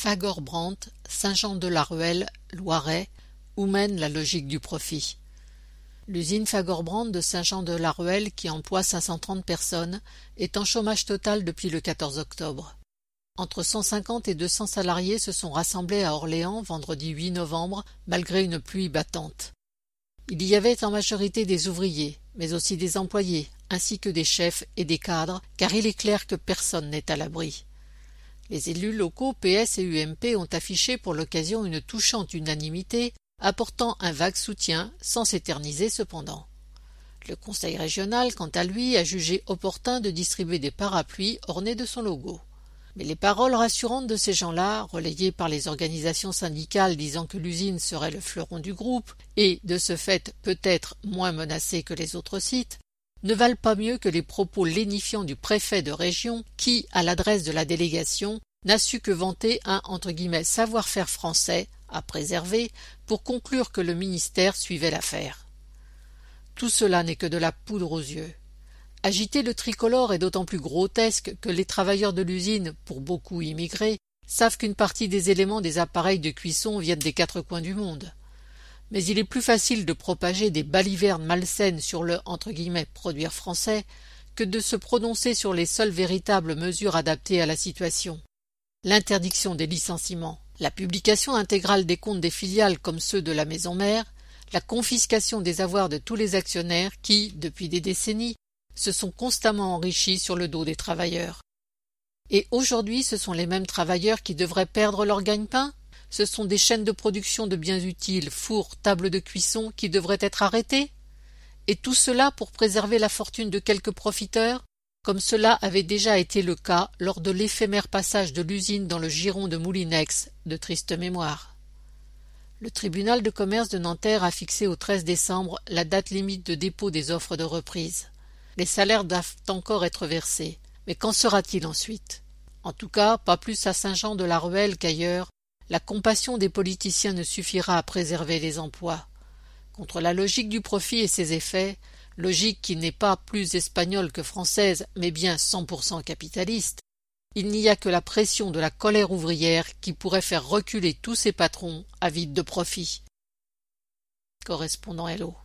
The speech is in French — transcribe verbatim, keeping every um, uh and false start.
Fagorbrandt, Saint-Jean-de-la-Ruelle, Loiret, où mène la logique du profit. L'usine Fagorbrandt de Saint-Jean-de-la-Ruelle, qui emploie cinq cent trente personnes, est en chômage total depuis le quatorze octobre. Entre cent cinquante et deux cents salariés se sont rassemblés à Orléans vendredi huit novembre, malgré une pluie battante. Il y avait en majorité des ouvriers, mais aussi des employés, ainsi que des chefs et des cadres, car il est clair que personne n'est à l'abri. Les élus locaux P S et U M P ont affiché pour l'occasion une touchante unanimité, apportant un vague soutien, sans s'éterniser cependant. Le conseil régional, quant à lui, a jugé opportun de distribuer des parapluies ornés de son logo. Mais les paroles rassurantes de ces gens-là, relayées par les organisations syndicales disant que l'usine serait le fleuron du groupe et, de ce fait, peut-être moins menacée que les autres sites, ne valent pas mieux que les propos lénifiants du préfet de région qui, à l'adresse de la délégation, n'a su que vanter un entre guillemets savoir-faire français à préserver pour conclure que le ministère suivait l'affaire. Tout cela n'est que de la poudre aux yeux. Agiter le tricolore est d'autant plus grotesque que les travailleurs de l'usine, pour beaucoup immigrés, savent qu'une partie des éléments des appareils de cuisson viennent des quatre coins du monde. Mais il est plus facile de propager des balivernes malsaines sur le entre guillemets produire français que de se prononcer sur les seules véritables mesures adaptées à la situation. L'interdiction des licenciements, la publication intégrale des comptes des filiales comme ceux de la maison mère, la confiscation des avoirs de tous les actionnaires qui, depuis des décennies, se sont constamment enrichis sur le dos des travailleurs. Et aujourd'hui, ce sont les mêmes travailleurs qui devraient perdre leur gagne-pain? Ce sont des chaînes de production de biens utiles, fours, tables de cuisson qui devraient être arrêtées? Et tout cela pour préserver la fortune de quelques profiteurs, comme cela avait déjà été le cas lors de l'éphémère passage de l'usine dans le giron de Moulinex, de triste mémoire. Le tribunal de commerce de Nanterre a fixé au treize décembre la date limite de dépôt des offres de reprise. Les salaires doivent encore être versés, mais qu'en sera-t-il ensuite? En tout cas, pas plus à Saint-Jean-de-la-Ruelle qu'ailleurs, la compassion des politiciens ne suffira à préserver les emplois. Contre la logique du profit et ses effets, logique qui n'est pas plus espagnole que française, mais bien cent pour cent capitaliste, il n'y a que la pression de la colère ouvrière qui pourrait faire reculer tous ces patrons avides de profit. Correspondant Hello.